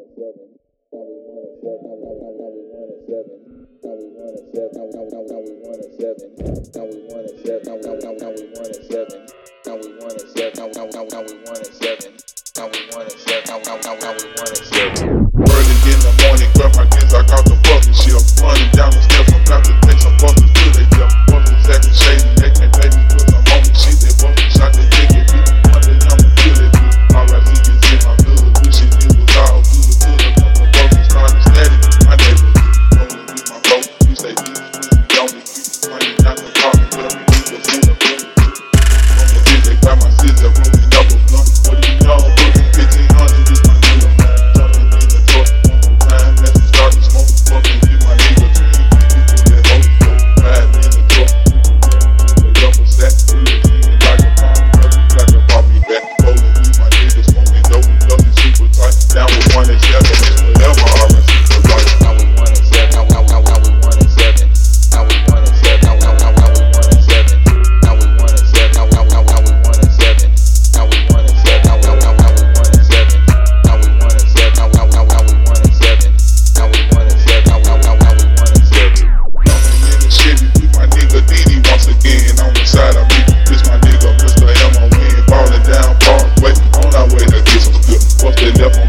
in the morning, grab my kids, I caught the fucking shit. I'm running down the steps, I'm about to take some busters to they death. Busters acting shady, they can't pay me cause I'm on the shit. They busters shot the ticket, bitch. One day I'ma kill it, bitch. Alright, we can see my blood. Wishing it was all good, good. The busters started static. My neighbor, rolling with my bro. We say these we don't need people running down the block. But we need the food up in the tree. On the bitch, they got my sister rolling up a blunt. What do you know? Booking 1500 is my nigga. Jumping in the truck, time as we start to smoke. Fucking with my nigga. People that hope, riding in the truck. The double stack, like a bomb. Got to pop me back. Rolling with my nigga, smoking dope, nothing super tight. Down with 187, forever RS for life. Now we 1-7, now we 1-7. Now we 1-7, now we 1-7. Now we 1-7, now we 1-7. Now we 1-7, now we 1-7. Now we 1-7, now we 1-7. Now we 1-7, now we 1-7. Now we 1-7, now we 1-7. Jumping in the Chevy with my nigga Diddy once again on the side of me. This my nigga Mr. Emma, we ain't falling down Parkway on our way to get some good. Once they left